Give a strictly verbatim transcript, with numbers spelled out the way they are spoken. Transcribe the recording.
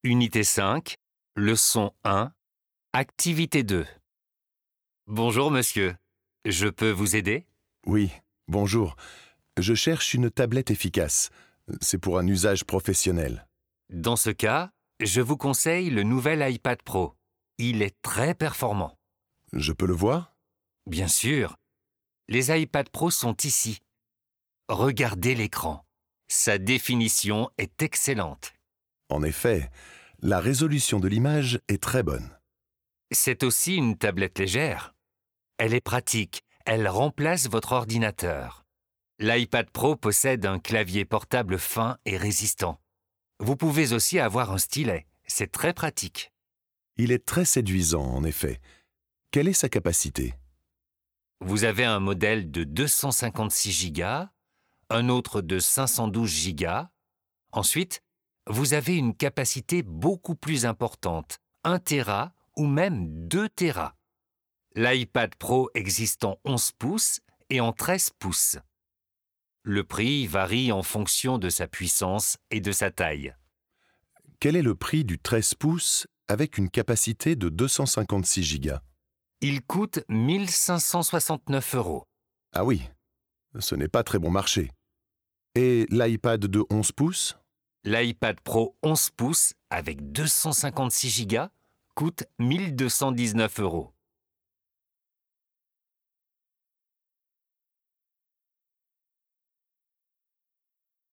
Unité cinq, leçon un, activité deux. Bonjour monsieur, je peux vous aider? Oui, bonjour. Je cherche une tablette efficace. C'est pour un usage professionnel. Dans ce cas, je vous conseille le nouvel iPad Pro. Il est très performant. Je peux le voir? Bien sûr, les iPad Pro sont ici. Regardez l'écran. Sa définition est excellente. En effet, la résolution de l'image est très bonne. C'est aussi une tablette légère. Elle est pratique, elle remplace votre ordinateur. L'iPad Pro possède un clavier portable fin et résistant. Vous pouvez aussi avoir un stylet, c'est très pratique. Il est très séduisant, en effet. Quelle est sa capacité? Vous avez un modèle de deux cent cinquante-six gigas, un autre de cinq cent douze gigas. Ensuite, vous avez une capacité beaucoup plus importante, un téra ou même deux téras. L'iPad Pro existe en onze pouces et en treize pouces. Le prix varie en fonction de sa puissance et de sa taille. Quel est le prix du treize pouces avec une capacité de deux cent cinquante-six gigas? Il coûte mille cinq cent soixante-neuf euros. Ah oui, ce n'est pas très bon marché. Et l'iPad de onze pouces? L'iPad Pro onze pouces avec deux cent cinquante-six gigas coûte mille deux cent dix-neuf euros.